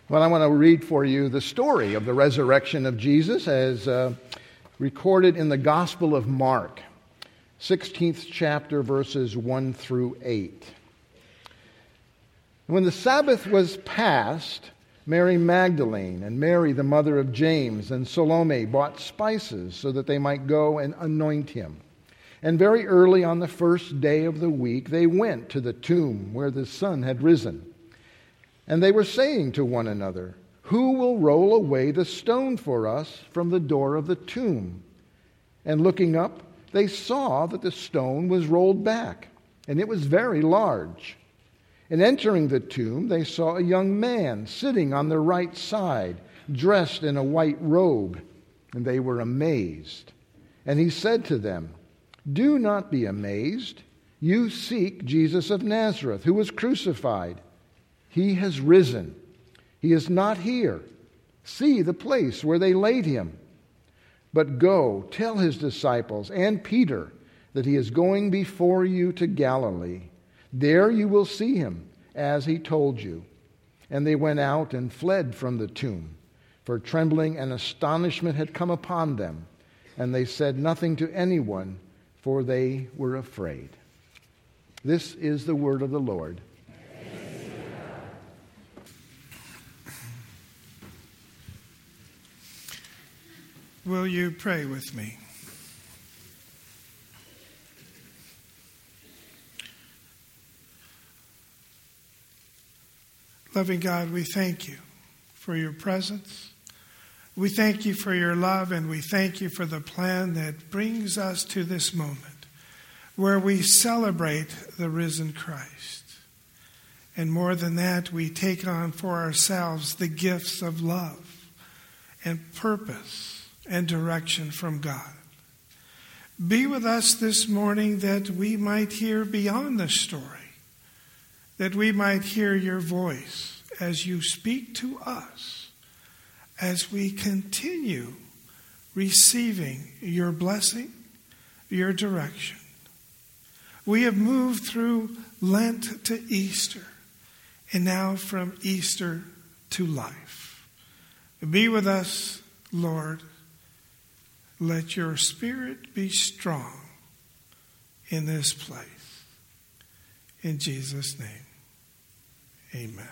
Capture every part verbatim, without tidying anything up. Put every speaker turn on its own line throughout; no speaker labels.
Well, I want to read for you the story of the resurrection of Jesus as uh, recorded in the Gospel of Mark, sixteenth chapter, verses one through eight. When the Sabbath was past, Mary Magdalene and Mary, the mother of James, and Salome bought spices so that they might go and anoint him. And very early on the first day of the week, they went to the tomb where the sun had risen. And they were saying to one another, "Who will roll away the stone for us from the door of the tomb?" And looking up, they saw that the stone was rolled back, and it was very large. And entering the tomb, they saw a young man sitting on the right side, dressed in a white robe, and they were amazed. And he said to them, "Do not be amazed. You seek Jesus of Nazareth, who was crucified. He has risen. He is not here. See the place where they laid him. But go, tell his disciples and Peter that he is going before you to Galilee. There you will see him, as he told you." And they went out and fled from the tomb, for trembling and astonishment had come upon them. And they said nothing to anyone, for they were afraid. This is the word of the Lord.
Will you pray with me? Loving God, we thank you for your presence. We thank you for your love, and we thank you for the plan that brings us to this moment where we celebrate the risen Christ. And more than that, we take on for ourselves the gifts of love and purpose and direction from God. Be with us this morning that we might hear beyond the story, that we might hear your voice as you speak to us, as we continue receiving your blessing, your direction. We have moved through Lent to Easter, and now from Easter to life. Be with us, Lord. Let your Spirit be strong in this place. In Jesus' name, amen.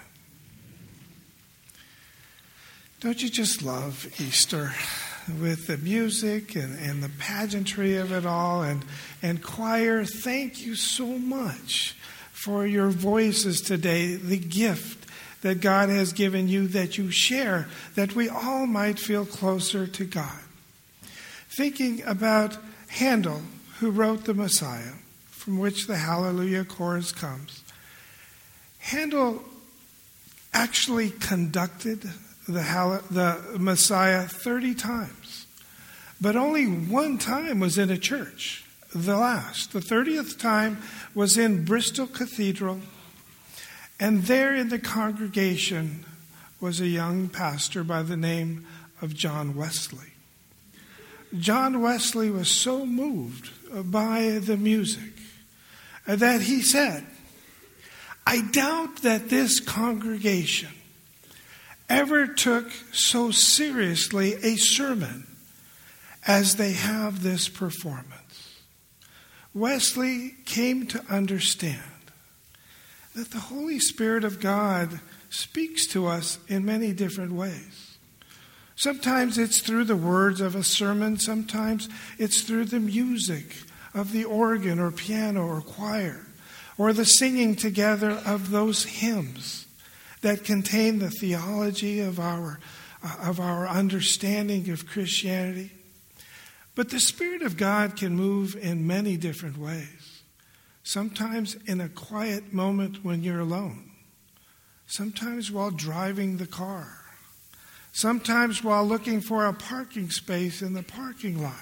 Don't you just love Easter with the music and, and the pageantry of it all? And, and choir, thank you so much for your voices today, the gift that God has given you that you share, that we all might feel closer to God. Thinking about Handel, who wrote the Messiah, from which the Hallelujah chorus comes. Handel actually conducted the, Hall- the Messiah thirty times, but only one time was in a church, the last. The thirtieth time was in Bristol Cathedral, and there in the congregation was a young pastor by the name of John Wesley. John Wesley was so moved by the music that he said, "I doubt that this congregation ever took so seriously a sermon as they have this performance." Wesley came to understand that the Holy Spirit of God speaks to us in many different ways. Sometimes it's through the words of a sermon. Sometimes it's through the music of the organ or piano or choir, or the singing together of those hymns that contain the theology of our, uh, of our understanding of Christianity. But the Spirit of God can move in many different ways. Sometimes in a quiet moment when you're alone. Sometimes while driving the car. Sometimes while looking for a parking space in the parking lot.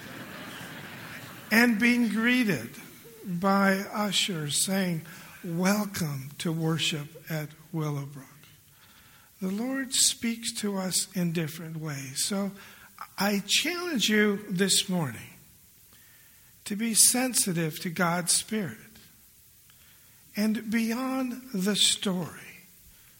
And being greeted by ushers saying, "Welcome to worship at Willowbrook." The Lord speaks to us in different ways. So I challenge you this morning to be sensitive to God's Spirit. And beyond the story,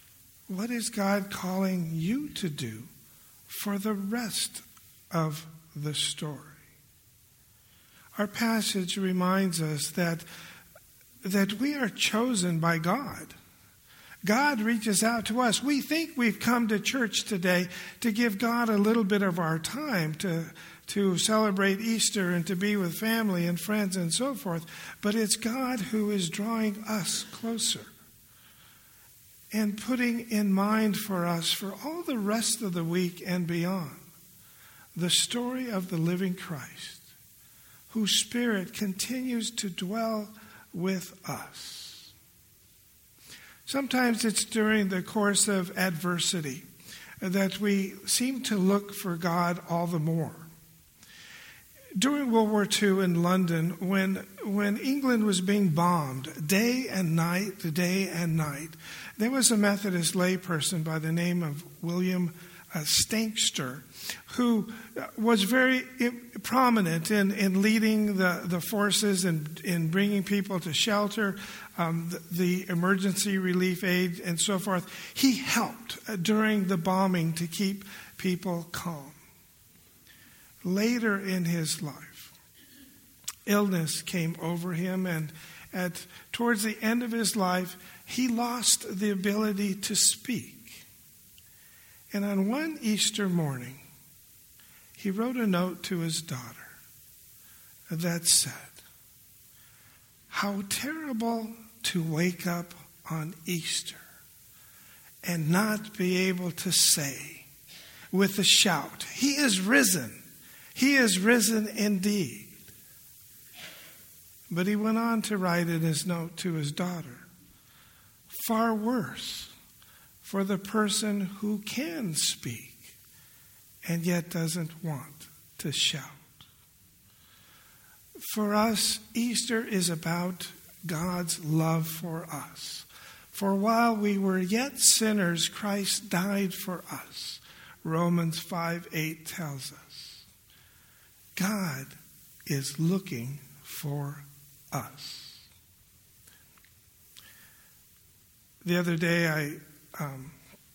What is God calling you to do for the rest of the story? Our passage reminds us that, that we are chosen by God. God reaches out to us. We think we've come to church today to give God a little bit of our time to, to celebrate Easter and to be with family and friends and so forth. But it's God who is drawing us closer and putting in mind for us for all the rest of the week and beyond the story of the living Christ, whose Spirit continues to dwell with us. Sometimes it's during the course of adversity that we seem to look for God all the more. During World War Two in London, when, when England was being bombed day and night, day and night, there was a Methodist layperson by the name of William uh, Stankster, who was very prominent in, in leading the, the forces and in bringing people to shelter, um, the, the emergency relief aid, and so forth. He helped during the bombing to keep people calm. Later in his life, illness came over him, and at towards the end of his life, he lost the ability to speak. And on one Easter morning, he wrote a note to his daughter that said, "How terrible to wake up on Easter and not be able to say with a shout, 'He is risen. He is risen indeed.'" But he went on to write in his note to his daughter, "Far worse for the person who can speak and yet doesn't want to shout." For us, Easter is about God's love for us. For while we were yet sinners, Christ died for us. Romans five eight tells us. God is looking for us. The other day I um,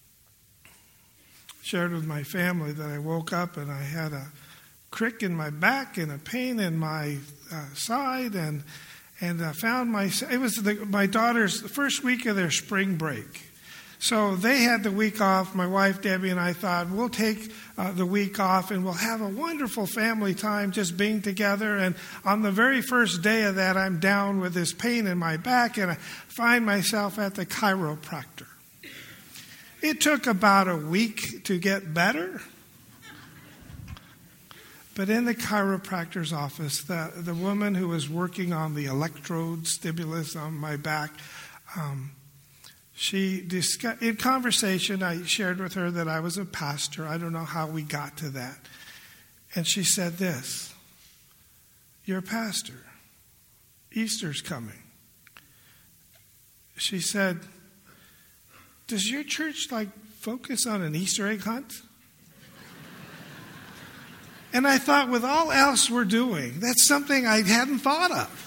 shared with my family that I woke up and I had a crick in my back and a pain in my uh, side, and and I found my it was the, my daughter's the first week of their spring break. So they had the week off. My wife, Debbie, and I thought, we'll take uh, the week off and we'll have a wonderful family time just being together. And on the very first day of that, I'm down with this pain in my back, and I find myself at the chiropractor. It took about a week to get better. But in the chiropractor's office, the, the woman who was working on the electrode stimulus on my back, um, She discussed, in conversation, I shared with her that I was a pastor. I don't know how we got to that. And she said this, "You're a pastor. Easter's coming." She said, "Does your church like focus on an Easter egg hunt?" And I thought, with all else we're doing, that's something I hadn't thought of.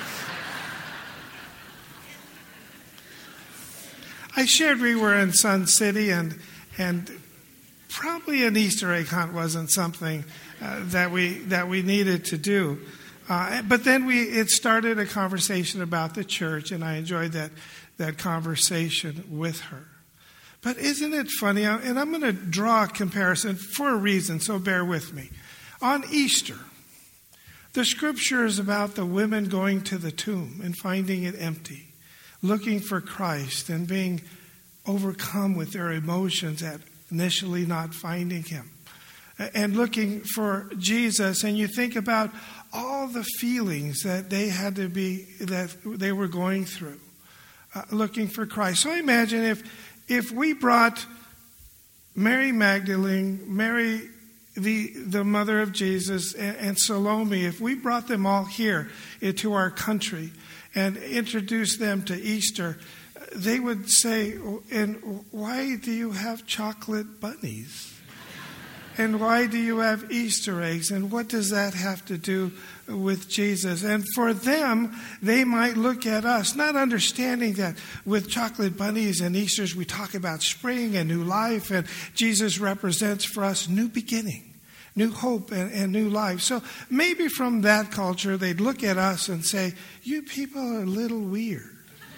I shared we were in Sun City, and and probably an Easter egg hunt wasn't something uh, that we that we needed to do. Uh, but then we it started a conversation about the church, and I enjoyed that that conversation with her. But isn't it funny? And I'm going to draw a comparison for a reason, so bear with me. On Easter, the scripture is about the women going to the tomb and finding it empty, looking for Christ and being overcome with their emotions at initially not finding him, and looking for Jesus. And you think about all the feelings that they had to be, that they were going through, uh, looking for Christ. So I imagine if, if we brought Mary Magdalene, Mary, the, the mother of Jesus, and, and Salome, if we brought them all here into our country and introduced them to Easter, they would say, "And why do you have chocolate bunnies?" And why do you have Easter eggs? And what does that have to do with Jesus? And for them, they might look at us, not understanding that with chocolate bunnies and Easters, we talk about spring and new life, and Jesus represents for us new beginning, new hope, and, and new life. So maybe from that culture, they'd look at us and say, you people are a little weird.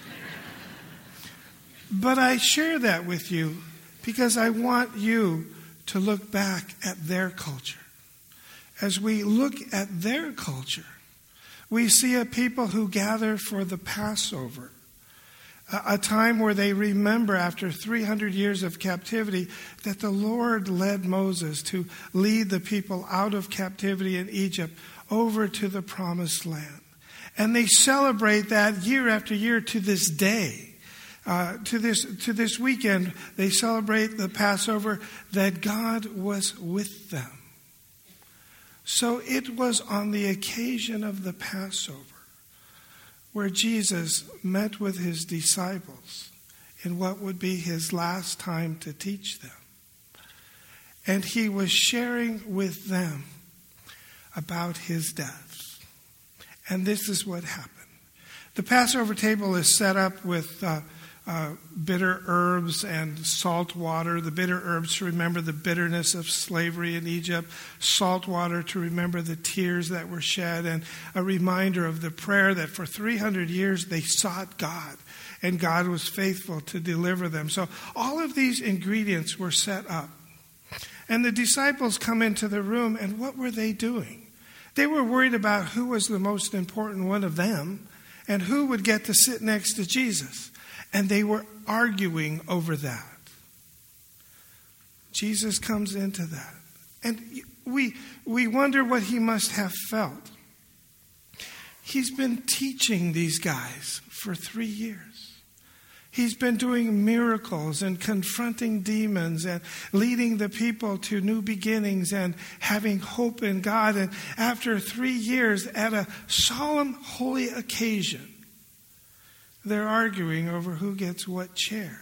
But I share that with you because I want you to look back at their culture. As we look at their culture, we see a people who gather for the Passover, a, a time where they remember after three hundred years of captivity that the Lord led Moses to lead the people out of captivity in Egypt over to the Promised Land. And they celebrate that year after year to this day. Uh, to this to this weekend, they celebrate the Passover that God was with them. So it was on the occasion of the Passover where Jesus met with his disciples in what would be his last time to teach them. And he was sharing with them about his death. And this is what happened. The Passover table is set up with Uh, Uh, bitter herbs and salt water. The bitter herbs to remember the bitterness of slavery in Egypt. Salt water to remember the tears that were shed. And a reminder of the prayer that for three hundred years they sought God. And God was faithful to deliver them. So all of these ingredients were set up. And the disciples come into the room, and what were they doing? They were worried about who was the most important one of them and who would get to sit next to Jesus. And they were arguing over that. Jesus comes into that. And we, we wonder what he must have felt. He's been teaching these guys for three years. He's been doing miracles and confronting demons and leading the people to new beginnings and having hope in God. And after three years, at a solemn, holy occasion, they're arguing over who gets what chair.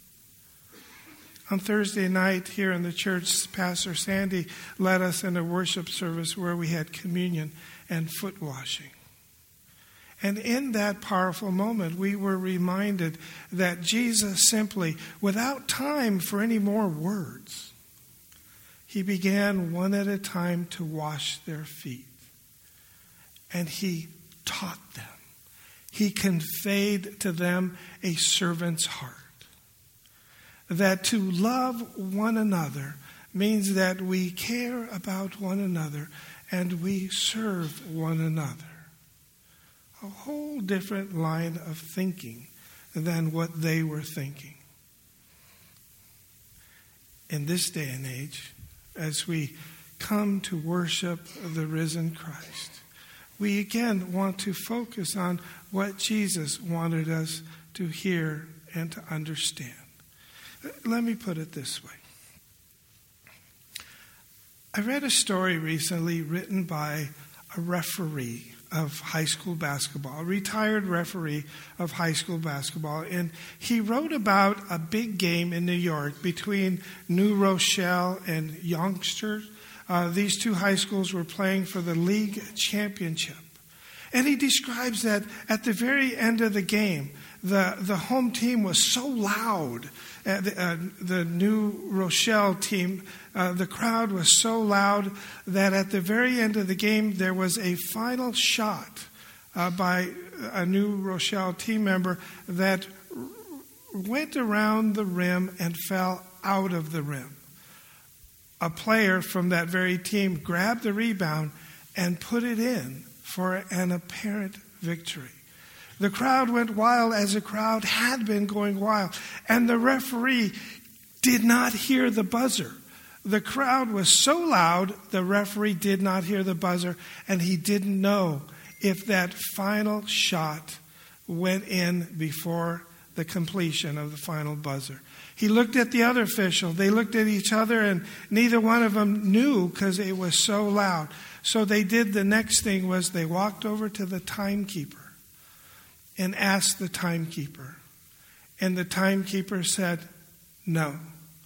On Thursday night here in the church, Pastor Sandy led us in a worship service where we had communion and foot washing. And in that powerful moment, we were reminded that Jesus simply, without time for any more words, he began one at a time to wash their feet. And he taught them. He conveyed to them a servant's heart. That to love one another means that we care about one another and we serve one another. A whole different line of thinking than what they were thinking. In this day and age, as we come to worship the risen Christ, we again want to focus on what Jesus wanted us to hear and to understand. Let me put it this way. I read a story recently written by a referee of high school basketball, a retired referee of high school basketball, and he wrote about a big game in New York between New Rochelle and Youngster. Uh, these two high schools were playing for the league championship. And he describes that at the very end of the game, the, the home team was so loud. Uh, the, uh, the New Rochelle team, uh, the crowd was so loud that at the very end of the game, there was a final shot uh, by a New Rochelle team member that r- went around the rim and fell out of the rim. A player from that very team grabbed the rebound and put it in for an apparent victory. The crowd went wild as the crowd had been going wild. And the referee did not hear the buzzer. The crowd was so loud, the referee did not hear the buzzer, and he didn't know if that final shot went in before the completion of the final buzzer. He looked at the other official. They looked at each other, and neither one of them knew because it was so loud. So they did the next thing was they walked over to the timekeeper and asked the timekeeper. And the timekeeper said, no,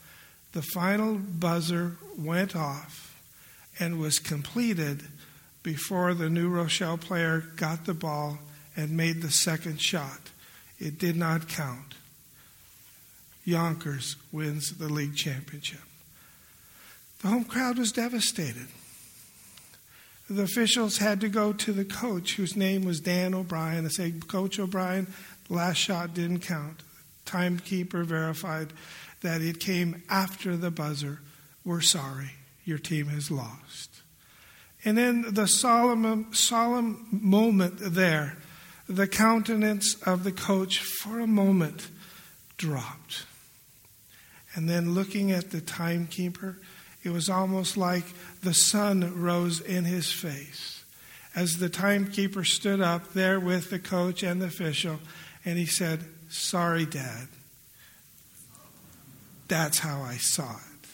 The final buzzer went off and was completed before the New Rochelle player got the ball and made the second shot. It did not count. Yonkers wins the league championship. The home crowd was devastated. The officials had to go to the coach, whose name was Dan O'Brien, and say, Coach O'Brien, the last shot didn't count. Timekeeper verified that it came after the buzzer. We're sorry, your team has lost. And in the solemn, solemn moment there, the countenance of the coach for a moment dropped. And then looking at the timekeeper, it was almost like the sun rose in his face as the timekeeper stood up there with the coach and the official, and he said, sorry, Dad. That's how I saw it.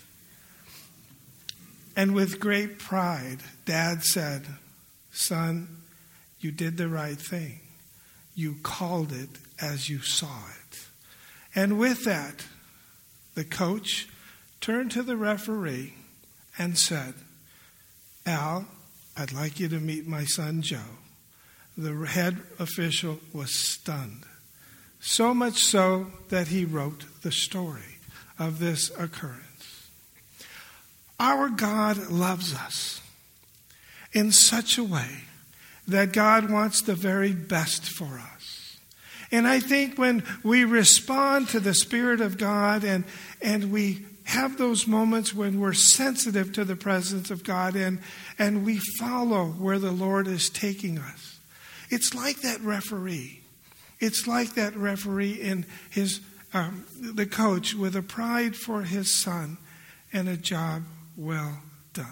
And with great pride, Dad said, son, you did the right thing. You called it as you saw it. And with that, the coach turned to the referee and said, Al, I'd like you to meet my son Joe. The head official was stunned. So much so that he wrote the story of this occurrence. Our God loves us in such a way that God wants the very best for us. And I think when we respond to the Spirit of God and, and we have those moments when we're sensitive to the presence of God and, and we follow where the Lord is taking us, it's like that referee. It's like that referee in his um, the coach with a pride for his son and a job well done.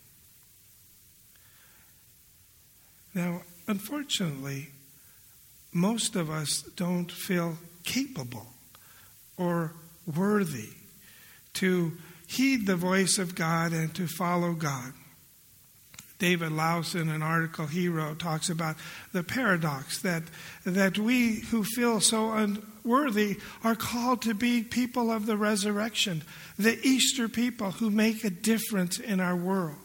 Now, unfortunately, most of us don't feel capable or worthy to heed the voice of God and to follow God. David Laus, in an article he wrote, talks about the paradox that, that we who feel so unworthy are called to be people of the resurrection, the Easter people who make a difference in our world.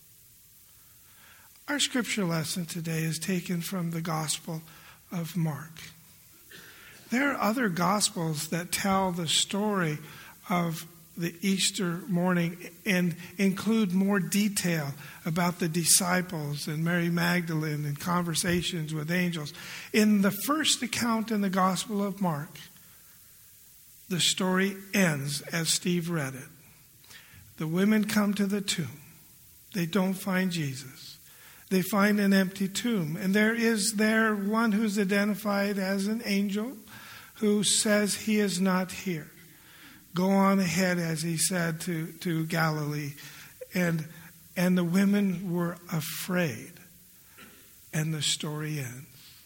Our scripture lesson today is taken from the Gospel of Mark. There are other Gospels that tell the story of the Easter morning and include more detail about the disciples and Mary Magdalene and conversations with angels. In the first account in the Gospel of Mark, the story ends as Steve read it. The women come to the tomb. They don't find Jesus. They find an empty tomb. And there is there one who's identified as an angel who says he is not here. Go on ahead, as he said, to, to Galilee. And, and the women were afraid. And the story ends.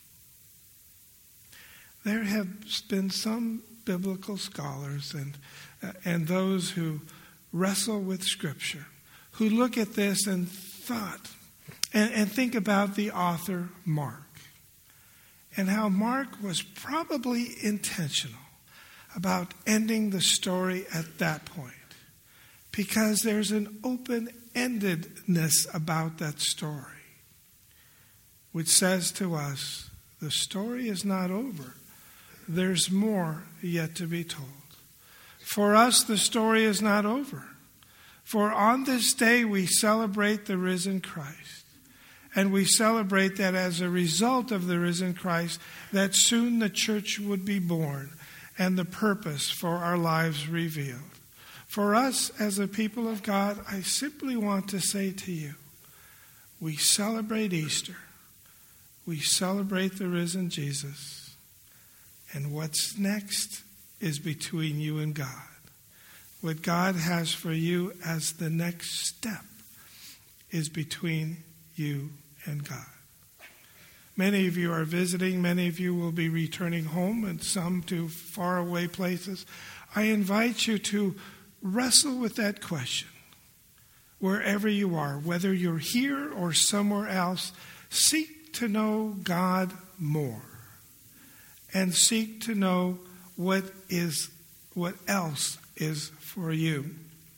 There have been some biblical scholars and, uh, and those who wrestle with Scripture, who look at this and thought, and, and think about the author Mark, and how Mark was probably intentional about ending the story at that point, because there's an open-endedness about that story, which says to us, the story is not over. There's more yet to be told. For us, the story is not over. For on this day, we celebrate the risen Christ. And we celebrate that as a result of the risen Christ, that soon the church would be born and the purpose for our lives revealed. For us as a people of God, I simply want to say to you, we celebrate Easter. We celebrate the risen Jesus. And what's next is between you and God. What God has for you as the next step is between you and God. Many of you are visiting. Many of you will be returning home, and some to faraway places. I invite you to wrestle with that question. Wherever you are, whether you're here or somewhere else, seek to know God more. And seek to know what is what else is for you.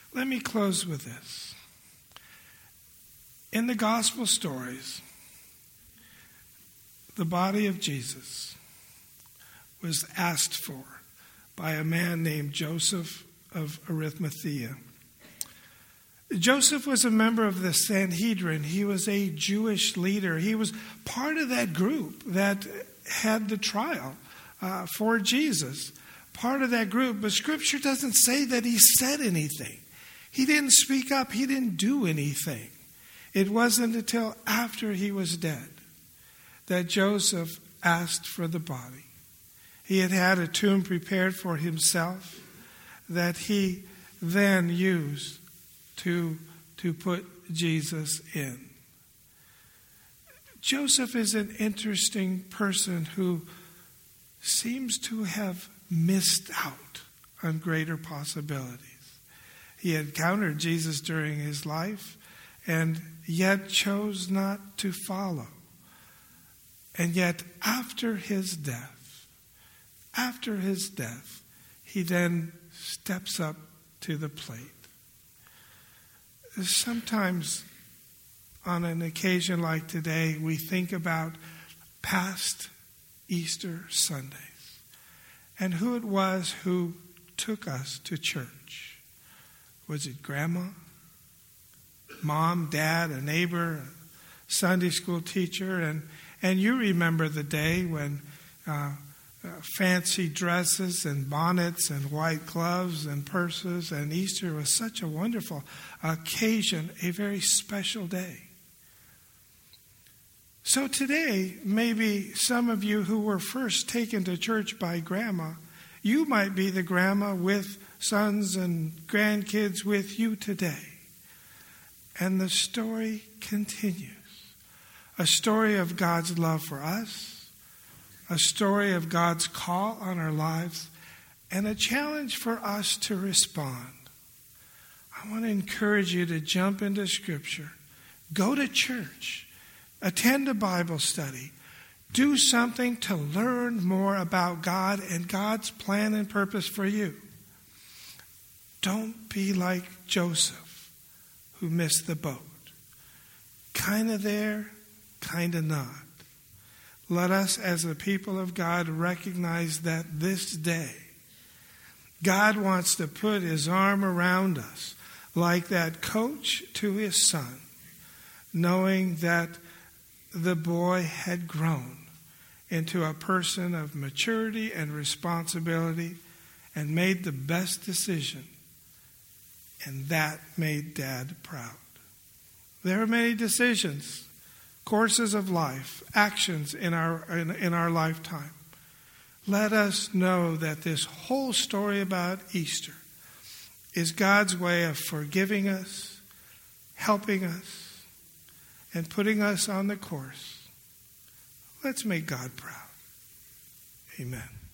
Let me close with this. In the gospel stories, the body of Jesus was asked for by a man named Joseph of Arimathea. Joseph was a member of the Sanhedrin. He was a Jewish leader. He was part of that group that had the trial uh, for Jesus. Part of that group. But Scripture doesn't say that he said anything. He didn't speak up. He didn't do anything. It wasn't until after he was dead that Joseph asked for the body. He had had a tomb prepared for himself that he then used to, to put Jesus in. Joseph is an interesting person who seems to have missed out on greater possibilities. He encountered Jesus during his life and yet chose not to follow. And yet after his death, after his death, he then steps up to the plate. Sometimes on an occasion like today, we think about past Easter Sundays and who it was who took us to church. Was it grandma, mom, dad, a neighbor, a Sunday school teacher? And, and you remember the day when uh, uh, fancy dresses and bonnets and white gloves and purses, and Easter was such a wonderful occasion, a very special day. So today, maybe some of you who were first taken to church by grandma, you might be the grandma with sons and grandkids with you today. And the story continues. A story of God's love for us, a story of God's call on our lives, and a challenge for us to respond. I want to encourage you to jump into Scripture. Go to church. Attend a Bible study. Do something to learn more about God and God's plan and purpose for you. Don't be like Joseph, who missed the boat. Kind of there, kind of not. Let us, as a people of God, recognize that this day, God wants to put his arm around us like that coach to his son, knowing that the boy had grown into a person of maturity and responsibility and made the best decision. And that made Dad proud. There are many decisions, courses of life, actions in our in, in our lifetime. Let us know that this whole story about Easter is God's way of forgiving us, helping us, and putting us on the course. Let's make God proud. Amen.